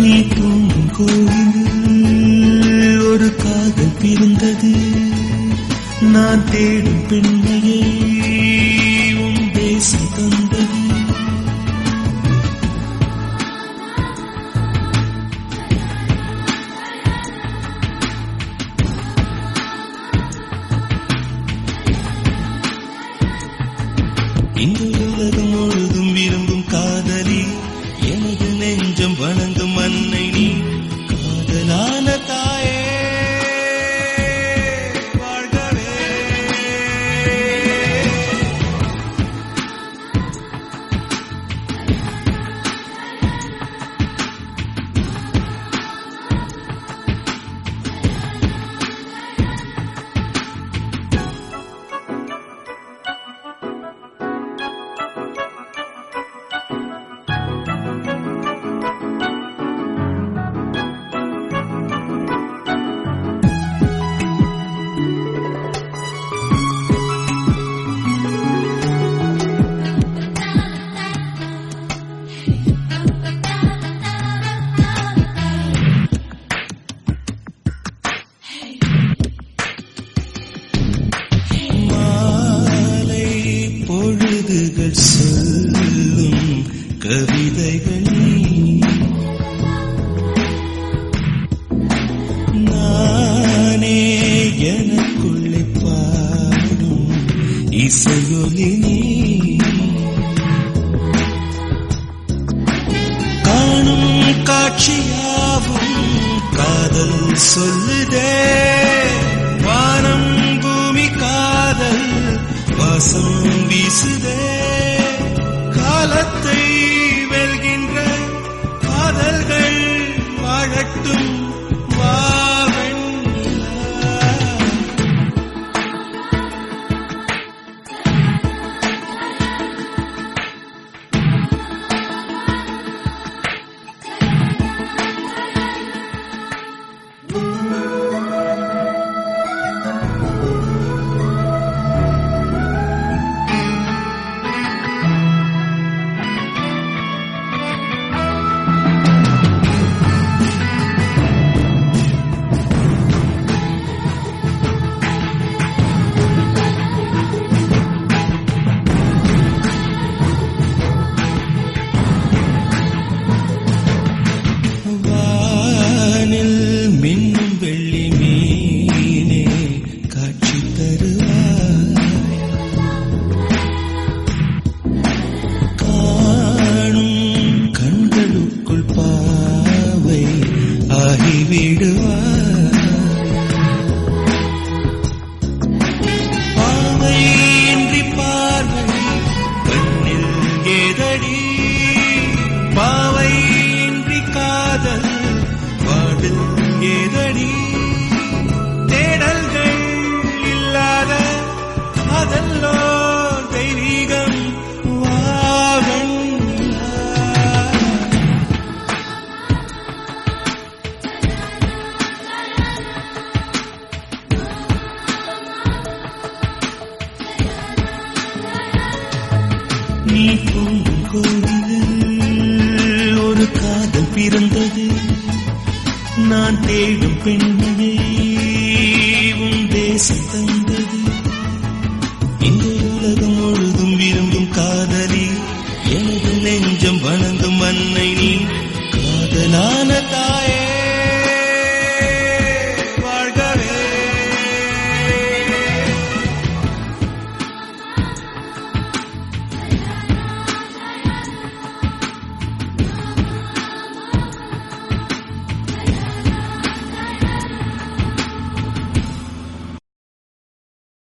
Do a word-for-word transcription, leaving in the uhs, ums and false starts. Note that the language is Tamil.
நீ தூங்கும் கோயில் ஒரு காதல் பிறந்தது. நான் தேடும் பெண்மையை உன் தேசம் தந்தது. இந்த உலகம் முழுதும் விரும்பும் காதலி, எனது நெஞ்சம் வணங்கும் அன்னை நீ. காதலான தாயே வாழ்கவே. பொழுதுகள் சொல்லும் கவிதைகள் நானே எனக்குள்ளே பாடும் இசையொலி நீ. காணும் காட்சியாவும் காதல் சொல்லுதே. வானம் பூமி காதல் வாசம் வீசுதே. காலத்தை வெல்கின்ற காதல்கள் வாழட்டும் வாவெண்ணிலா. மின்னும் வெள்ளி மீனே காட்சி தருவாய். காணும் கண்களுக்குள் பாவை ஆகிவிடுவாய். பாவை இன்றி பார்வை கண்ணில் ஏதடி. பாவை இன்றி காதல் வாடில் ஏதடி. தேடல்கள் இல்லாத அதல்லோ தெய்வீகம் வாவெண்ணிலா. நீ தூங்கும் கோயிலில் ஒரு காதல் பிறந்தது. நான் தேடும் பெண்மையை உன் தேசம் தந்தது. இந்த உலகம் முழுதும் விரும்பும் காதலி, எனது நெஞ்சம் வணங்கும் அன்னை நீ. காதலான தாய்